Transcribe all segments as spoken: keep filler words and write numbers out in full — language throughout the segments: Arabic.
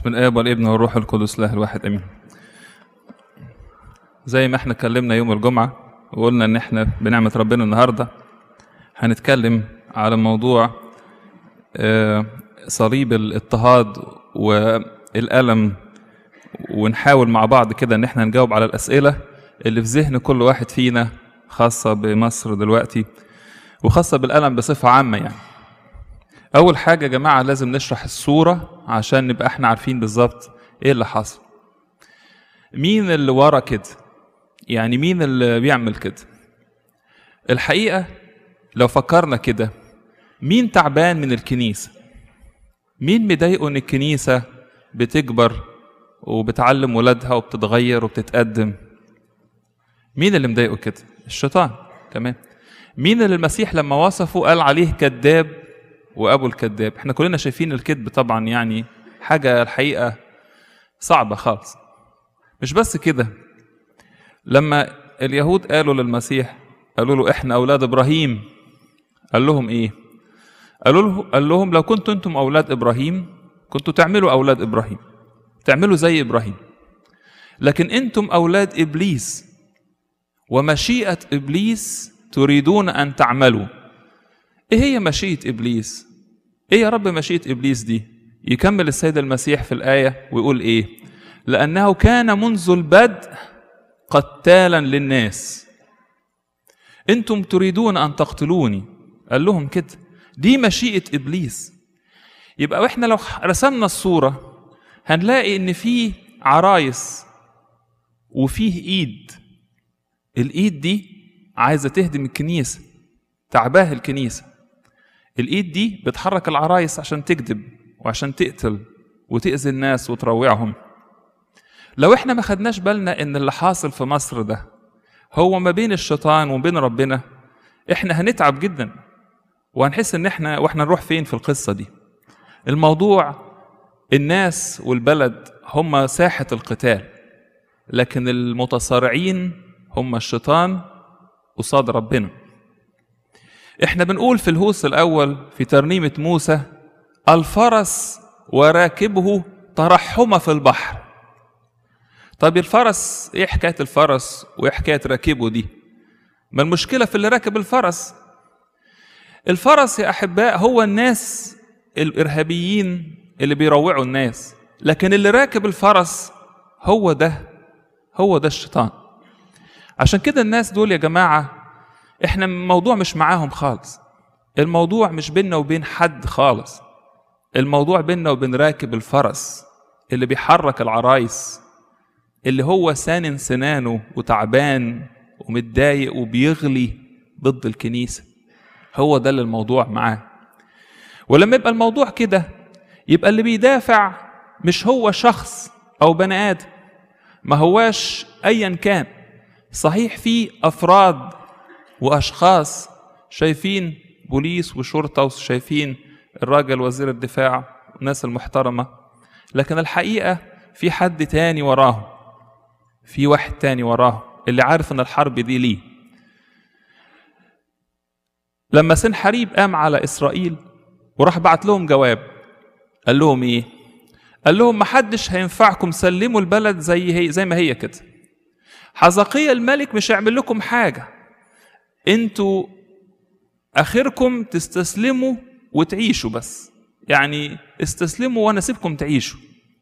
باسم الآب والابن والروح القدس له الواحد امين. زي ما احنا اتكلمنا يوم الجمعة وقلنا ان احنا بنعمة ربنا النهاردة هنتكلم على موضوع صليب الاضطهاد والألم، ونحاول مع بعض كده ان احنا نجاوب على الأسئلة اللي في ذهن كل واحد فينا، خاصة بمصر دلوقتي وخاصة بالألم بصفة عامة. يعني أول حاجة يا جماعة لازم نشرح الصورة عشان نبقى احنا عارفين بالظبط ايه اللي حصل، مين اللي ورا كده، يعني مين اللي بيعمل كده. الحقيقة لو فكرنا كده، مين تعبان من الكنيسة؟ مين مضايقه ان الكنيسة بتكبر وبتعلم ولادها وبتتغير وبتتقدم؟ مين اللي مضايقه كده؟ الشيطان. تمام. مين اللي المسيح لما وصفه قال عليه كذاب وابو الكذاب؟ احنا كلنا شايفين الكذب طبعا، يعني حاجة الحقيقة صعبة خالص. مش بس كده، لما اليهود قالوا للمسيح، قالوا له احنا اولاد ابراهيم، قال لهم ايه؟ قالوا له قال لهم لو كنتوا انتم اولاد ابراهيم كنتوا تعملوا اولاد ابراهيم، تعملوا زي ابراهيم، لكن انتم اولاد ابليس ومشيئة ابليس تريدون ان تعملوا. ايه هي مشيئة ابليس؟ ايه يا رب مشيئة ابليس دي؟ يكمل السيد المسيح في الآية ويقول ايه؟ لأنه كان منذ البدء قتالا للناس، انتم تريدون ان تقتلوني. قال لهم كده، دي مشيئة ابليس. يبقى واحنا لو رسمنا الصورة هنلاقي ان في عرايس وفيه ايد، الايد دي عايزة تهدم الكنيسة، تعباه الكنيسة. الايد دي بتحرك العرايس عشان تكذب وعشان تقتل وتأذي الناس وتروعهم. لو احنا ما خدناش بالنا ان اللي حاصل في مصر ده هو ما بين الشيطان وبين ربنا، احنا هنتعب جدا وهنحس ان احنا واحنا نروح فين في القصة دي. الموضوع الناس والبلد هم ساحة القتال، لكن المتصارعين هم الشيطان قصاد ربنا. احنا بنقول في الهوس الاول في ترنيمة موسى: الفرس وراكبه ترحم في البحر. طب الفرس ايه حكاية الفرس وايه حكاية راكبه دي؟ ما المشكلة في اللي راكب الفرس. الفرس يا احباء هو الناس الارهابيين اللي بيروعوا الناس، لكن اللي راكب الفرس هو ده هو ده الشيطان. عشان كده الناس دول يا جماعة احنا الموضوع مش معاهم خالص، الموضوع مش بيننا وبين حد خالص، الموضوع بيننا وبين راكب الفرس اللي بيحرك العرايس، اللي هو سانن سنانه وتعبان ومتضايق وبيغلي ضد الكنيسة. هو ده اللي الموضوع معاه. ولما يبقى الموضوع كده يبقى اللي بيدافع مش هو شخص أو بني آدم، ما هواش أيا كان. صحيح في أفراد وأشخاص شايفين بوليس وشرطة وشايفين الراجل وزير الدفاع والناس المحترمة، لكن الحقيقة في حد تاني وراه، في واحد تاني وراه اللي عارف ان الحرب دي ليه. لما سنحريب قام على إسرائيل وراح بعت لهم جواب، قال لهم ايه؟ قال لهم محدش هينفعكم، سلموا البلد زي هي زي ما هي كده. حزقيا الملك مش هيعمل لكم حاجة، انتوا اخركم تستسلموا وتعيشوا بس، يعني استسلموا وانا سيبكم تعيشوا.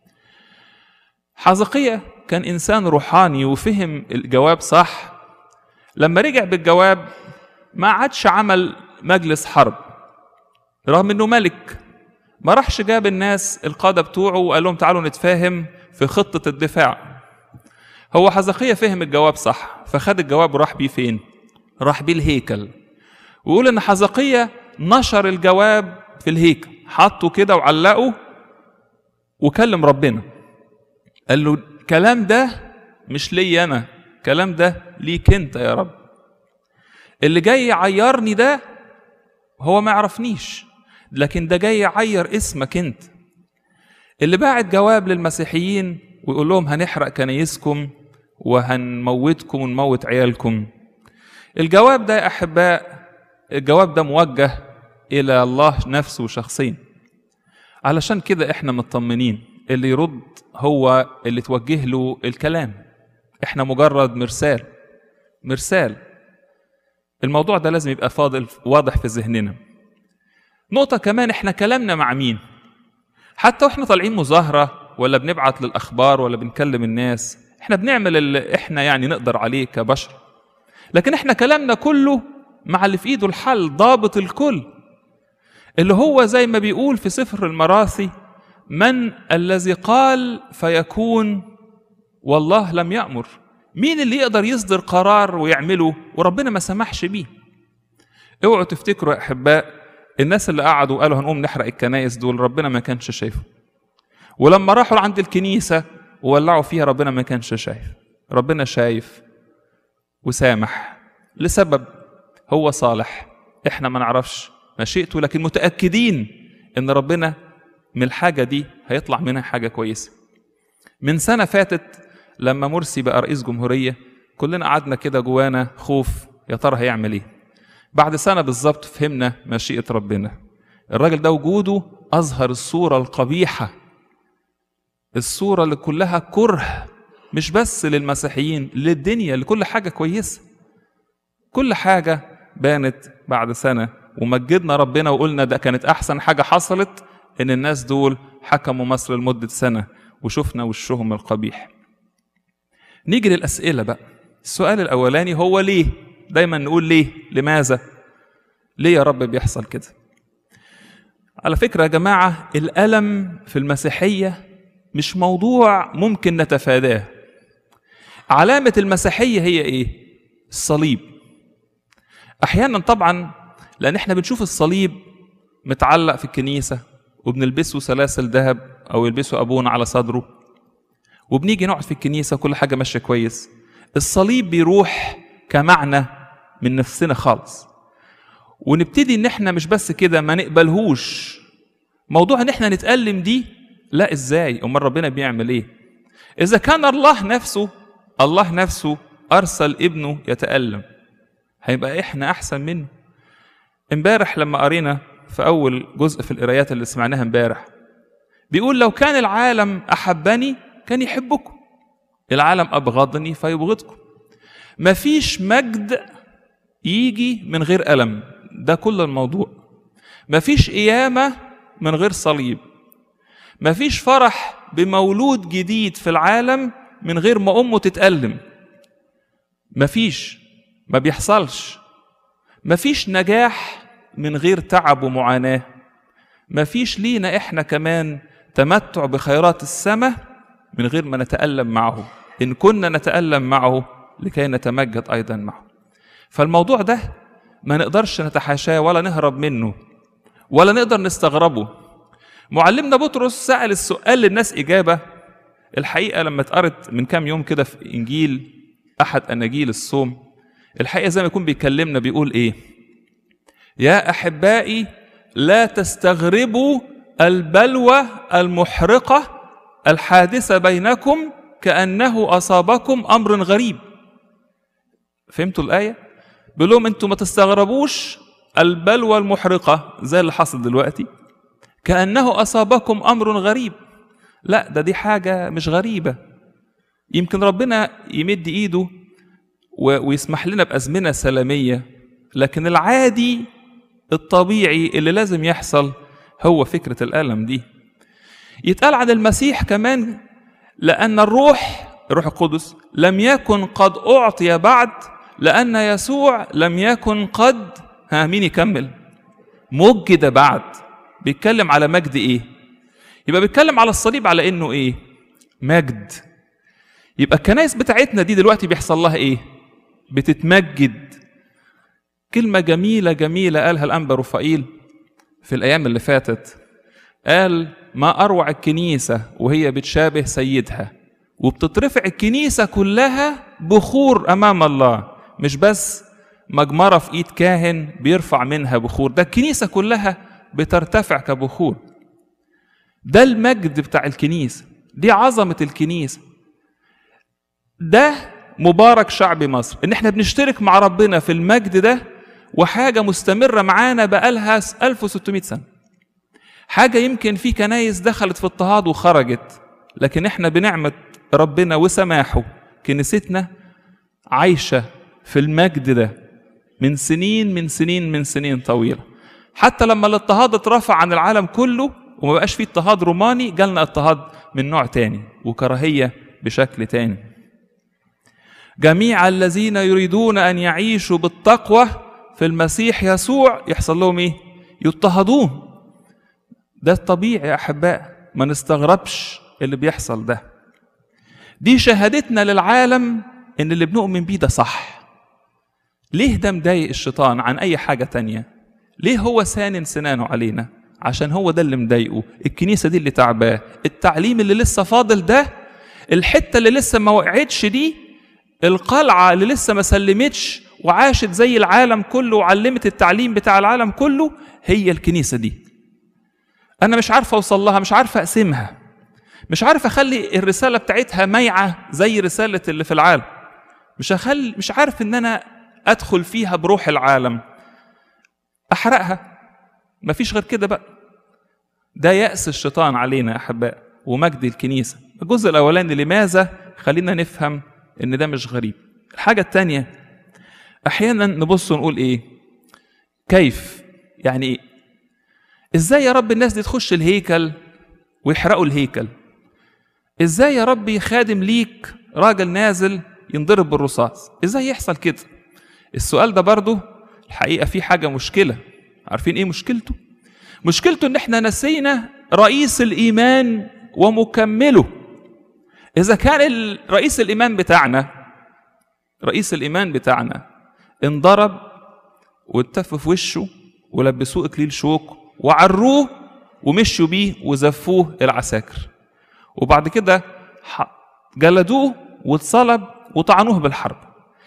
حزقيا كان انسان روحاني وفهم الجواب صح. لما رجع بالجواب ما عادش عمل مجلس حرب، رغم انه ملك. ما راحش جاب الناس القادة بتوعه وقال لهم تعالوا نتفاهم في خطة الدفاع. هو حزقيا فهم الجواب صح، فخد الجواب وراح بيه فين؟ راح بيه الهيكل. ويقول ان حزقيا نشر الجواب في الهيكل، حطه كده وعلقه وكلم ربنا، قال له الكلام ده مش لي انا، الكلام ده ليك انت يا رب. اللي جاي يعيرني ده هو ما يعرفنيش، لكن ده جاي يعير اسمك انت. اللي باعت جواب للمسيحيين ويقول لهم هنحرق كنايسكم وهنموتكم ونموت عيالكم. الجواب ده يا احباء، الجواب ده موجه الى الله نفسه شخصيا. علشان كده احنا مطمنين، اللي يرد، هو اللي توجه له الكلام. احنا مجرد مرسال مرسال. الموضوع ده لازم يبقى فاضل واضح في ذهننا. نقطة كمان، احنا كلامنا مع مين؟ حتى واحنا طالعين مظاهرة ولا بنبعت للأخبار ولا بنكلم الناس، احنا بنعمل اللي احنا يعني نقدر عليه كبشر، لكن احنا كلامنا كله مع اللي في ايده الحل، ضابط الكل، اللي هو زي ما بيقول في سفر المراثي: من الذي قال فيكون والله لم يأمر؟ مين اللي يقدر يصدر قرار ويعمله وربنا ما سمحش بيه؟ اوعوا تفتكروا يا احباء الناس اللي قعدوا قالوا هنقوم نحرق الكنائس دول ربنا ما كانش شايفه، ولما راحوا عند الكنيسة وولعوا فيها ربنا ما كانش شايف. ربنا شايف وسامح لسبب هو صالح، احنا ما نعرفش مشيئته، لكن متأكدين ان ربنا من الحاجة دي هيطلع منها حاجة كويسة. من سنة فاتت لما مرسي بقى رئيس جمهورية كلنا قعدنا كده جوانا خوف، يا ترى هيعمل ايه؟ بعد سنة بالظبط فهمنا مشيئة ربنا. الراجل ده وجوده أظهر الصورة القبيحة، الصورة اللي كلها كره، مش بس للمسيحيين، للدنيا، لكل حاجة كويسة. كل حاجة بانت بعد سنة، ومجدنا ربنا وقلنا ده كانت أحسن حاجة حصلت إن الناس دول حكموا مصر لمدة سنة وشفنا وشهم القبيح. نيجي للأسئلة بقى. السؤال الأولاني هو ليه؟ دايما نقول ليه؟ لماذا؟ ليه يا رب بيحصل كده؟ على فكرة يا جماعة، الألم في المسيحية مش موضوع ممكن نتفاداه. علامة المسيحية هي إيه؟ الصليب. أحيانا طبعا لأن احنا بنشوف الصليب متعلق في الكنيسة وبنلبسه سلاسل ذهب أو يلبسه أبونا على صدره، وبنيجي نقعد في الكنيسة كل حاجة ماشية كويس. الصليب بيروح كمعنى من نفسنا خالص، ونبتدي ان احنا مش بس كده ما نقبلهوش. موضوع ان احنا نتألم دي، لا ازاي؟ امال ربنا بيعمل ايه؟ اذا كان الله نفسه الله نفسه ارسل ابنه يتألم، هيبقى احنا احسن منه؟ امبارح لما قرينا في اول جزء في القرايات اللي سمعناها امبارح، بيقول لو كان العالم احبني كان يحبكم، العالم ابغضني فيبغضكم. مفيش مجد يجي من غير ألم، ده كل الموضوع. مفيش قيامة من غير صليب. مفيش فرح بمولود جديد في العالم من غير ما أمه تتألم. مفيش، ما بيحصلش. مفيش نجاح من غير تعب ومعاناة. مفيش لينا إحنا كمان تمتع بخيرات السماء من غير ما نتألم معه، إن كنا نتألم معه لكي نتمجد أيضا معه. فالموضوع ده ما نقدرش نتحاشاه ولا نهرب منه ولا نقدر نستغربه. معلمنا بطرس سأل السؤال للناس إجابة. الحقيقة لما اتقرت من كام يوم كده في إنجيل أحد أناجيل الصوم، الحقيقة زي ما يكون بيكلمنا بيقول إيه؟ يا أحبائي لا تستغربوا البلوى المحرقة الحادثة بينكم كأنه أصابكم أمر غريب. فهمتوا الآية؟ بيقول لهم أنتوا ما تستغربوش البلوى المحرقة زي اللي حصل دلوقتي كأنه أصابكم أمر غريب. لا، ده دي حاجة مش غريبة. يمكن ربنا يمد إيده ويسمح لنا بأزمنة سلامية، لكن العادي الطبيعي اللي لازم يحصل هو فكرة الألم دي. يتقال عن المسيح كمان لأن الروح الروح القدس لم يكن قد أعطي بعد، لأن يسوع لم يكن قد ها مين يكمل مجد بعد. بيتكلم على مجد إيه؟ يبقى بيتكلم على الصليب على إنه إيه؟ مجد. يبقى الكنائس بتاعتنا دي دلوقتي بيحصل لها إيه؟ بتتمجد. كلمة جميلة جميلة قالها الأنبا رفائيل في الأيام اللي فاتت، قال ما أروع الكنيسة وهي بتشابه سيدها، وبتترفع الكنيسة كلها بخور أمام الله، مش بس مجمرة في إيد كاهن بيرفع منها بخور، ده الكنيسة كلها بترتفع كبخور. ده المجد بتاع الكنيسة، دي عظمة الكنيسة. ده مبارك شعب مصر إن احنا بنشترك مع ربنا في المجد ده، وحاجة مستمرة معانا بقالها ألف وستمائة سنة. حاجة يمكن في كنايس دخلت في اضطهاد وخرجت، لكن احنا بنعمة ربنا وسماحه كنيستنا عايشة في المجد ده من سنين من سنين من سنين طويلة. حتى لما الاضطهاد اترفع عن العالم كله وما بقاش فيه اضطهاد روماني، جالنا اضطهاد من نوع تاني وكراهية بشكل تاني. جميع الذين يريدون أن يعيشوا بالتقوى في المسيح يسوع يحصل لهم ايه؟ يضطهدون. ده الطبيعي يا أحباء، ما نستغربش اللي بيحصل ده. دي شهادتنا للعالم إن اللي بنؤمن بيه ده صح. ليه ده مضايق الشيطان عن أي حاجة تانية؟ ليه هو سانن سنانه علينا؟ عشان هو ده اللي مضايقه، الكنيسة دي اللي تعباه، التعليم اللي لسه فاضل ده، الحتة اللي لسه ما وقعتش دي، القلعة اللي لسه ما سلمتش وعاشت زي العالم كله وعلمت التعليم بتاع العالم كله، هي الكنيسة دي. أنا مش عارف أوصل لها، مش عارف أقسمها، مش عارف أخلي الرسالة بتاعتها ميعة زي رسالة اللي في العالم، مش أخلي مش عارف إن أنا أدخل فيها بروح العالم، أحرقها. مفيش غير كده بقى. ده يأس الشيطان علينا يا أحباء ومجد الكنيسة. الجزء الأولاني لماذا، خلينا نفهم إن ده مش غريب. الحاجة التانية، أحيانا نبص ونقول إيه؟ كيف؟ يعني إيه؟ إزاي يا رب الناس دي تخش الهيكل ويحرقوا الهيكل؟ إزاي يا رب خادم ليك راجل نازل ينضرب بالرصاص؟ إزاي يحصل كده؟ السؤال ده برضو الحقيقة فيه حاجة مشكلة. عارفين إيه مشكلته؟ مشكلته إن إحنا نسينا رئيس الإيمان ومكمله. إذا كان رئيس الإيمان بتاعنا رئيس الإيمان بتاعنا انضرب واتف في وشه ولبسوه إكليل شوك وعروه ومشوا بيه وزفوه العساكر، وبعد كده جلدوه واتصلب وطعنوه بالحرب.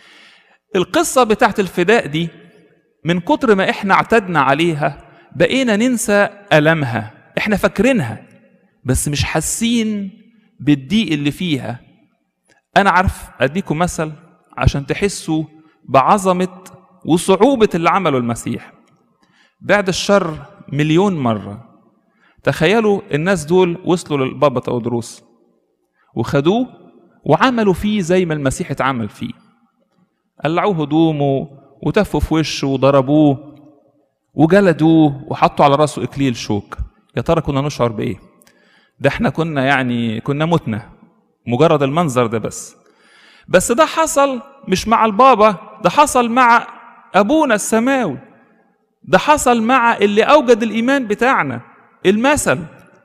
القصة بتاعت الفداء دي من كتر ما احنا اعتدنا عليها بقينا ننسى ألمها. احنا فاكرينها بس مش حاسين بالضيق اللي فيها. انا عارف اديكم مثل عشان تحسوا بعظمة وصعوبة اللي عمله المسيح. بعد الشر مليون مرة، تخيلوا الناس دول وصلوا للبابا تودروس وخدوه وعملوا فيه زي ما المسيح اتعمل فيه، قلعوه هدومه وتفوا في وشه وضربوه وجلدوه وحطوا على راسه إكليل شوك. يا ترى كنا نشعر بإيه؟ ده احنا كنا يعني كنا متنا مجرد المنظر ده. بس بس ده حصل مش مع البابا، ده حصل مع أبونا السماوي، ده حصل مع اللي أوجد الإيمان بتاعنا، المثل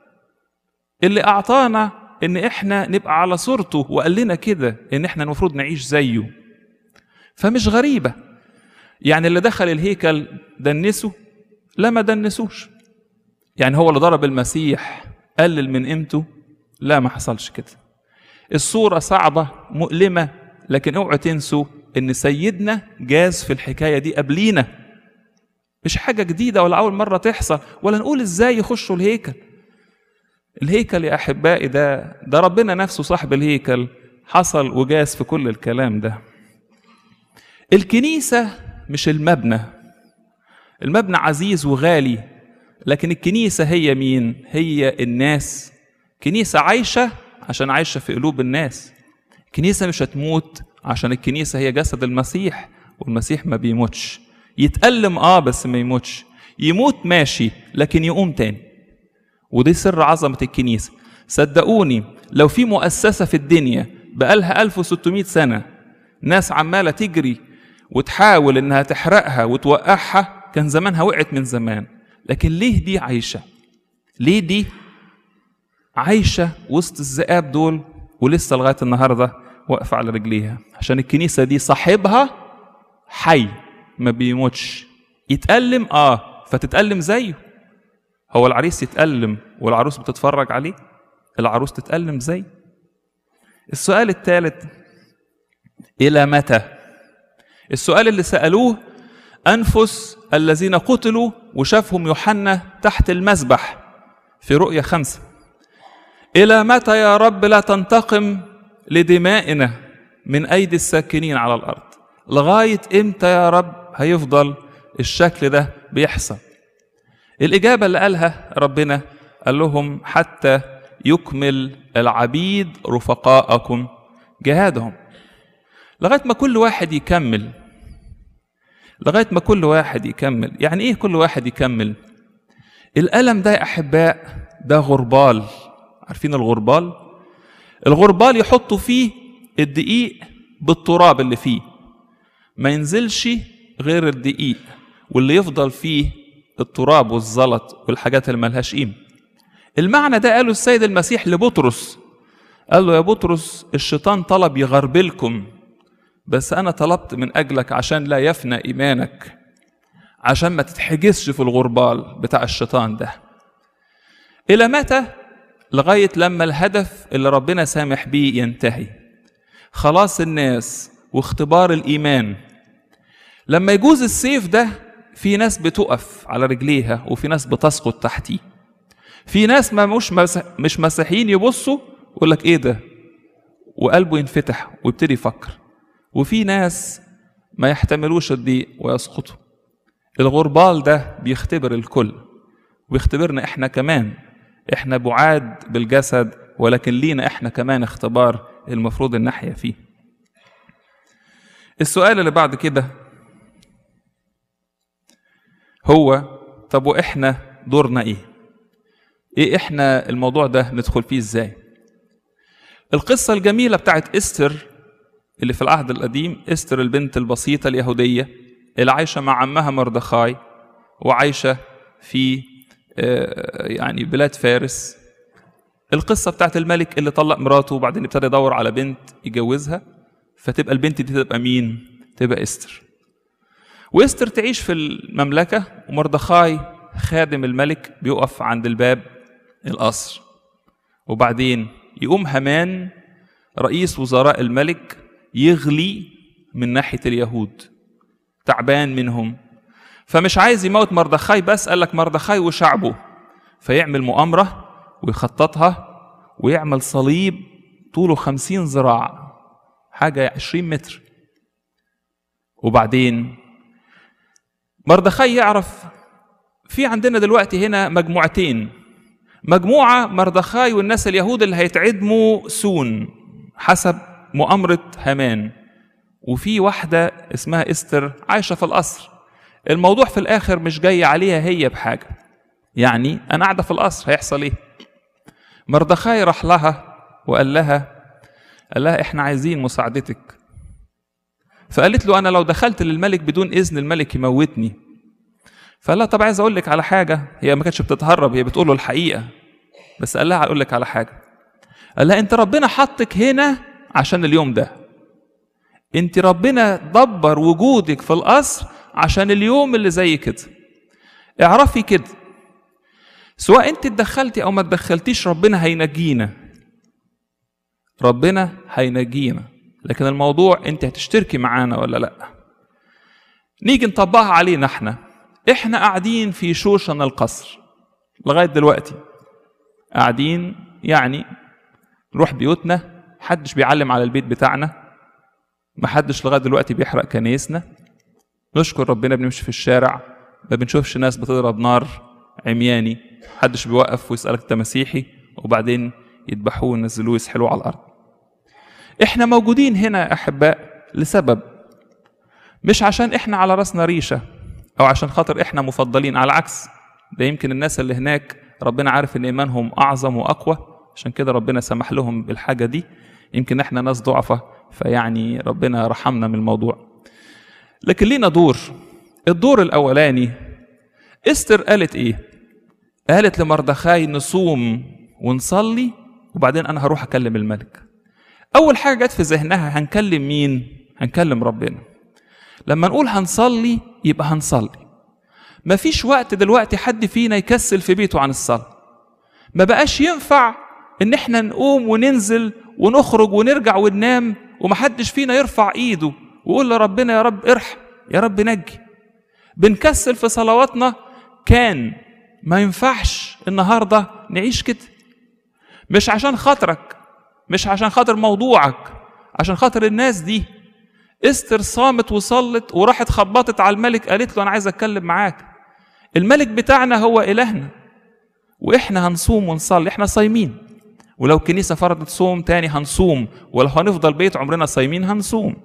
اللي أعطانا إن إحنا نبقى على صورته وقال لنا كده إن إحنا المفروض نعيش زيه. فمش غريبة يعني اللي دخل الهيكل دنسوا؟ لا، ما دنسوش. يعني هو اللي ضرب المسيح قلل من قيمته؟ لا، ما حصلش كده. الصورة صعبة مؤلمة، لكن اوعوا تنسوا إن سيدنا جاز في الحكاية دي قبلينا، مش حاجة جديدة ولا أول مرة تحصل، ولا نقول إزاي يخشوا الهيكل. الهيكل يا أحبائي ده ده ربنا نفسه صاحب الهيكل حصل وجاز في كل الكلام ده. الكنيسة مش المبنى، المبنى عزيز وغالي، لكن الكنيسة هي مين؟ هي الناس. كنيسة عايشة عشان عايشة في قلوب الناس. كنيسة مش هتموت عشان الكنيسة هي جسد المسيح، والمسيح ما بيموتش. يتألم آه بس ما يموتش، يموت ماشي لكن يقوم تاني. ودي سر عظمة الكنيسة. صدقوني لو في مؤسسة في الدنيا بقالها ألف وستمائة سنة ناس عمالة تجري وتحاول انها تحرقها وتوقعها، كان زمانها وقعت من زمان. لكن ليه دي عايشة؟ ليه دي عايشة وسط الذئاب دول ولسه لغاية النهاردة واقفة على رجليها؟ عشان الكنيسة دي صاحبها حي ما بيموتش. يتألم آه فتتألم زيه. هو العريس يتألم والعروس بتتفرج عليه؟ العروس تتألم زي. السؤال الثالث، إلى متى؟ السؤال اللي سألوه أنفس الذين قتلوا وشافهم يوحنا تحت المذبح في رؤية خمسة. إلى متى يا رب لا تنتقم لدمائنا من أيدي الساكنين على الأرض؟ لغاية إمتى يا رب هيفضل الشكل ده بيحصل؟ الإجابة اللي قالها ربنا قال لهم حتى يكمل العبيد رفقاءكم جهادهم. لغاية ما كل واحد يكمل، لغاية ما كل واحد يكمل. يعني إيه كل واحد يكمل؟ الألم ده يا أحباء ده غربال. عارفين الغربال؟ الغربال يحطوا فيه الدقيق بالتراب اللي فيه، ما ينزلش غير الدقيق، واللي يفضل فيه التراب والزلط والحاجات اللي ملهاش قيمة. المعنى ده قاله السيد المسيح لبطرس، قال له يا بطرس الشيطان طلب يغربلكم، بس أنا طلبت من أجلك عشان لا يفنى إيمانك، عشان ما تتحجزش في الغربال بتاع الشيطان ده. إلى متى؟ لغاية لما الهدف اللي ربنا سامح بيه ينتهي، خلاص الناس واختبار الإيمان. لما يجوز السيف ده في ناس بتقف على رجليها وفي ناس بتسقط تحتيه. في ناس ما مش مش مسيحيين يبصوا يقول لك ايه ده وقلبه ينفتح ويبتدي يفكر، وفي ناس ما يحتملوش الضيق ويسقطوا. الغربال ده بيختبر الكل وبيختبرنا احنا كمان. احنا بعاد بالجسد ولكن لينا احنا كمان اختبار المفروض ان نحيا فيه. السؤال اللي بعد كده هو طب واحنا دورنا ايه؟ ايه احنا الموضوع ده ندخل فيه ازاي؟ القصة الجميلة بتاعت استر اللي في العهد القديم، استر البنت البسيطة اليهودية اللي عايشة مع عمها مردخاي وعايشة في يعني بلاد فارس. القصة بتاعت الملك اللي طلق مراته وبعدين ابتدى يدور على بنت يجوزها، فتبقى البنت دي تبقى مين؟ تبقى استر. واستر تعيش في المملكة، ومردخاي خادم الملك بيقف عند الباب القصر. وبعدين يقوم هامان رئيس وزراء الملك يغلي من ناحية اليهود، تعبان منهم، فمش عايز يموت مردخاي بس، قال لك مردخاي وشعبه، فيعمل مؤامرة ويخططها ويعمل صليب طوله خمسين ذراع، حاجة عشرين متر. وبعدين مردخاي يعرف في عندنا دلوقتي هنا مجموعتين، مجموعة مردخاي والناس اليهود اللي هيتعدموا سون حسب مؤامرة هامان، وفي واحدة اسمها استر عايشة في القصر. الموضوع في الآخر مش جاي عليها هي بحاجة، يعني أنا قاعدة في القصر هيحصل إيه؟ مردخاي راح لها وقال لها قال لها إحنا عايزين مساعدتك. فقالت له أنا لو دخلت للملك بدون إذن الملك يموتني. فقال لها طب عايز أقول لك على حاجة. هي ما كانتش بتتهرب، هي بتقول له الحقيقة، بس قال لها أقول لك على حاجة. قال لها أنت ربنا حطك هنا عشان اليوم ده، أنت ربنا دبر وجودك في القصر عشان اليوم اللي زي كده. اعرفي كده، سواء أنت اتدخلتي أو ما اتدخلتيش ربنا هينجينا، ربنا هينجينا، لكن الموضوع أنت هتشتركي معانا ولا لأ. نيجي نطبقها علينا احنا احنا قاعدين في شوشن القصر لغاية دلوقتي، قاعدين يعني نروح بيوتنا، محدش بيعلم على البيت بتاعنا، محدش لغاية دلوقتي بيحرق كنايسنا، نشكر ربنا بنمشي في الشارع ما بنشوفش ناس بتضرب نار عمياني، محدش بيوقف ويسألك انت مسيحي وبعدين يذبحوه ونزلوه يسحلوه على الأرض. احنا موجودين هنا يا أحباء لسبب، مش عشان احنا على راسنا ريشة أو عشان خاطر احنا مفضلين، على العكس ده يمكن الناس اللي هناك ربنا عارف ان إيمانهم أعظم وأقوى، عشان كده ربنا سمح لهم بالحاجة دي. يمكن احنا ناس ضعفة فيعني ربنا رحمنا من الموضوع، لكن لينا دور. الدور الأولاني استر قالت ايه؟ قالت لمردخاي نصوم ونصلي وبعدين أنا هروح أكلم الملك. أول حاجة جت في ذهنها هنكلم مين؟ هنكلم ربنا. لما نقول هنصلي يبقى هنصلي. مفيش وقت دلوقتي حد فينا يكسل في بيته عن الصلاة. ما بقاش ينفع إن احنا نقوم وننزل ونخرج ونرجع وننام ومحدش فينا يرفع إيده ويقول لربنا يا رب ارحم يا رب نجي. بنكسل في صلواتنا. كان ما ينفعش النهاردة نعيش كده، مش عشان خاطرك، مش عشان خاطر موضوعك، عشان خاطر الناس دي. استر صامت وصلت وراحت خبطت على الملك، قالت له أنا عايز أتكلم معاك. الملك بتاعنا هو إلهنا، وإحنا هنصوم ونصلي، إحنا صايمين. ولو الكنيسة فرضت صوم تاني هنصوم، ولو هنفضل بيت عمرنا صايمين هنصوم.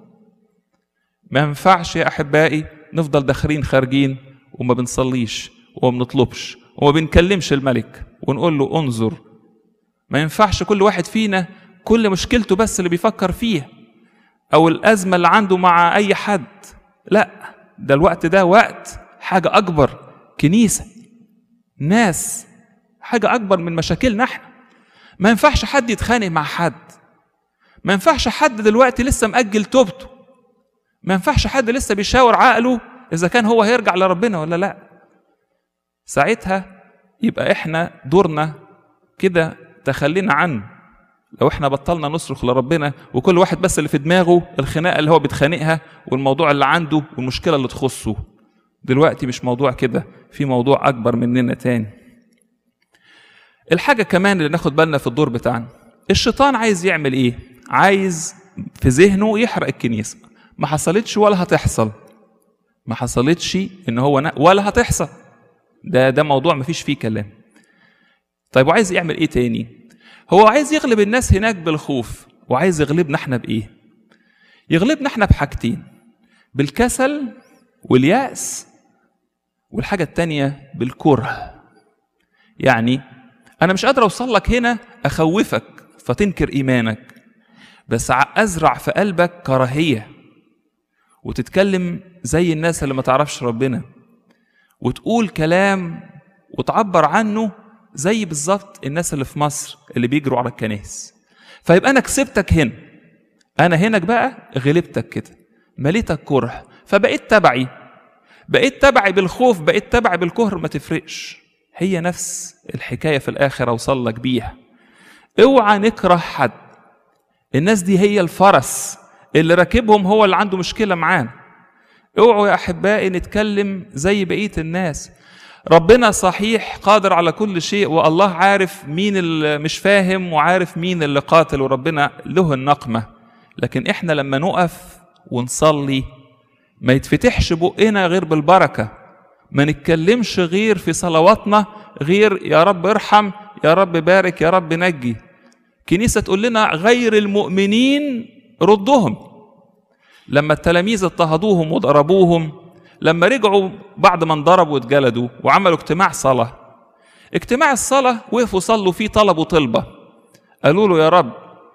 ما ينفعش يا أحبائي نفضل داخلين خارجين وما بنصليش وما بنطلبش وما بنكلمش الملك ونقول له انظر. ما ينفعش كل واحد فينا كل مشكلته بس اللي بيفكر فيها أو الأزمة اللي عنده مع أي حد. لا، ده الوقت ده وقت حاجة أكبر، كنيسة، ناس، حاجة أكبر من مشاكلنا احنا. ما ينفعش حد يتخانق مع حد، ما ينفعش حد دلوقتي لسه مأجل توبته، ما ينفعش حد لسه بيشاور عقله إذا كان هو هيرجع لربنا ولا لا. ساعتها يبقى احنا دورنا كده تخلينا عنه. لو احنا بطلنا نصرخ لربنا وكل واحد بس اللي في دماغه الخناقة اللي هو بيتخانقها والموضوع اللي عنده والمشكلة اللي تخصه، دلوقتي مش موضوع كده، في موضوع أكبر مننا تاني. الحاجة كمان اللي ناخد بالنا في الدور بتاعنا، الشيطان عايز يعمل ايه؟ عايز في ذهنه يحرق الكنيسة. ما حصلتش ولا هتحصل، ما حصلتش ان هو نا... ولا هتحصل. ده ده موضوع ما فيش فيه كلام. طيب وعايز يعمل ايه تاني؟ هو عايز يغلب الناس هناك بالخوف، وعايز يغلبنا احنا بايه؟ يغلبنا احنا بحاجتين، بالكسل واليأس، والحاجة التانية بالكره. يعني انا مش قادر اوصل لك هنا اخوفك فتنكر ايمانك، بس ازرع في قلبك كراهية وتتكلم زي الناس اللي ما تعرفش ربنا، وتقول كلام وتعبر عنه زي بالظبط الناس اللي في مصر اللي بيجروا على الكنائس. فيبقى انا كسبتك هنا، انا هناك بقى غلبتك كده، مليتك كره، فبقيت تبعي، بقيت تبعي بالخوف، بقيت تبعي بالكهر، ما تفرقش. هي نفس الحكاية في الآخر أوصل لك بيها. اوعى نكره حد، الناس دي هي الفرس اللي راكبهم هو اللي عنده مشكلة معانا. اوعوا يا أحبائي نتكلم زي بقية الناس. ربنا صحيح قادر على كل شيء، والله عارف مين اللي مش فاهم وعارف مين اللي قاتل، وربنا له النقمة. لكن احنا لما نقف ونصلي ما يتفتحش بقنا غير بالبركة، ما نتكلمش غير في صلواتنا غير يا رب ارحم، يا رب بارك، يا رب نجي. كنيسة تقول لنا غير المؤمنين ردهم. لما التلاميذ اضطهدوهم وضربوهم، لما رجعوا بعد ما انضربوا واتجلدوا وعملوا اجتماع صلاة، اجتماع الصلاة وقفوا صلوا فيه، طلبوا طلبة، قالوا له يا رب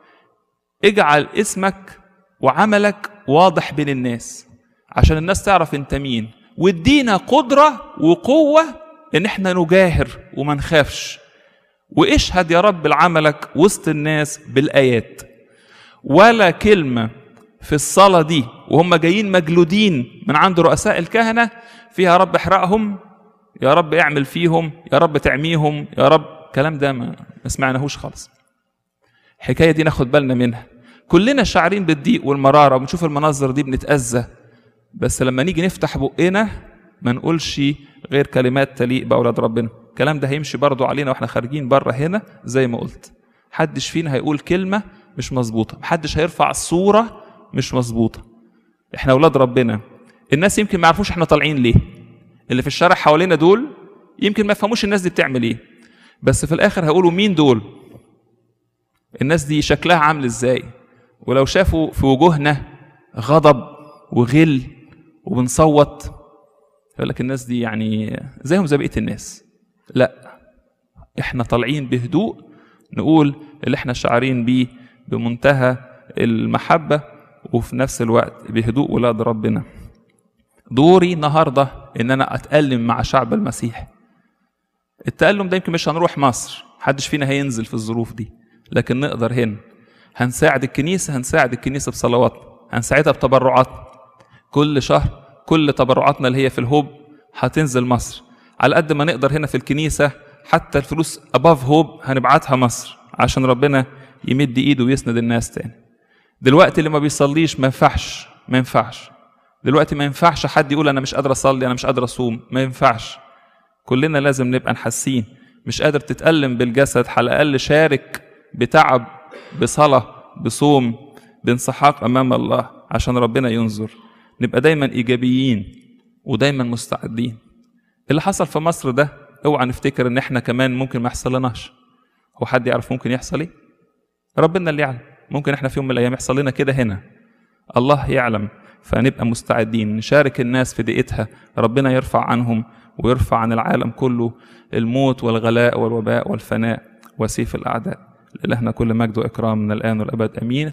اجعل اسمك وعملك واضح بين الناس عشان الناس تعرف انت مين، وادينا قدرة وقوة ان احنا نجاهر وما نخافش، واشهد يا رب لعملك وسط الناس بالآيات. ولا كلمة في الصلاة دي وهم جايين مجلودين من عند رؤساء الكهنة فيها رب احرقهم، يا رب اعمل فيهم، يا رب تعميهم، يا رب، كلام ده ما سمعناهوش خالص. الحكاية دي ناخد بالنا منها. كلنا شاعرين بالضيق والمرارة وبنشوف المناظر دي بنتأذى، بس لما نيجي نفتح بقنا ما نقولش غير كلمات تليق بأولاد ربنا. الكلام ده هيمشي برضو علينا واحنا خارجين بره هنا زي ما قلت. محدش فينا هيقول كلمة مش مظبوطة، محدش هيرفع الصورة مش مظبوطة. احنا أولاد ربنا. الناس يمكن ما يعرفوش احنا طالعين ليه، اللي في الشارع حوالينا دول يمكن ما يفهموش الناس دي بتعمل ايه، بس في الآخر هيقولوا مين دول، الناس دي شكلها عامل ازاي. ولو شافوا في وجوهنا غضب وغل وبنصوت يقول لك الناس دي يعني زيهم زي بقية الناس. لا، احنا طالعين بهدوء نقول اللي احنا شعارين بيه بمنتهى المحبة وفي نفس الوقت بهدوء ولاد ربنا. دوري النهاردة ان انا اتألم مع شعب المسيح. التألم ده يمكن مش هنروح مصر، محدش فينا هينزل في الظروف دي، لكن نقدر هنا هنساعد الكنيسة، هنساعد الكنيسة بصلواتنا، هنساعدها بتبرعات. كل شهر كل تبرعاتنا اللي هي في الهوب هتنزل مصر على قد ما نقدر هنا في الكنيسة. حتى الفلوس above هوب هنبعتها مصر عشان ربنا يمد ايده ويسند الناس تاني. دلوقتي اللي ما بيصليش ما ينفعش، ما ينفعش دلوقتي، ما ينفعش حد يقول انا مش قادر اصلي، انا مش قادر اصوم، ما ينفعش. كلنا لازم نبقى نحسين. مش قادر تتألم بالجسد، على الاقل شارك بتعب، بصلاة، بصوم، بانسحاق امام الله عشان ربنا ينظر. نبقى دايما ايجابيين ودايما مستعدين. اللي حصل في مصر ده اوعى نفتكر ان احنا كمان ممكن ما يحصل لناش. هو حد يعرف ممكن يحصل ايه؟ ربنا اللي يعلم. ممكن احنا في يوم من الايام يحصل لنا كده هنا، الله يعلم. فنبقى مستعدين نشارك الناس في ضيقتها، ربنا يرفع عنهم ويرفع عن العالم كله الموت والغلاء والوباء والفناء وسيف الاعداء. لإلهنا كل مجد واكرام من الان والابد، امين.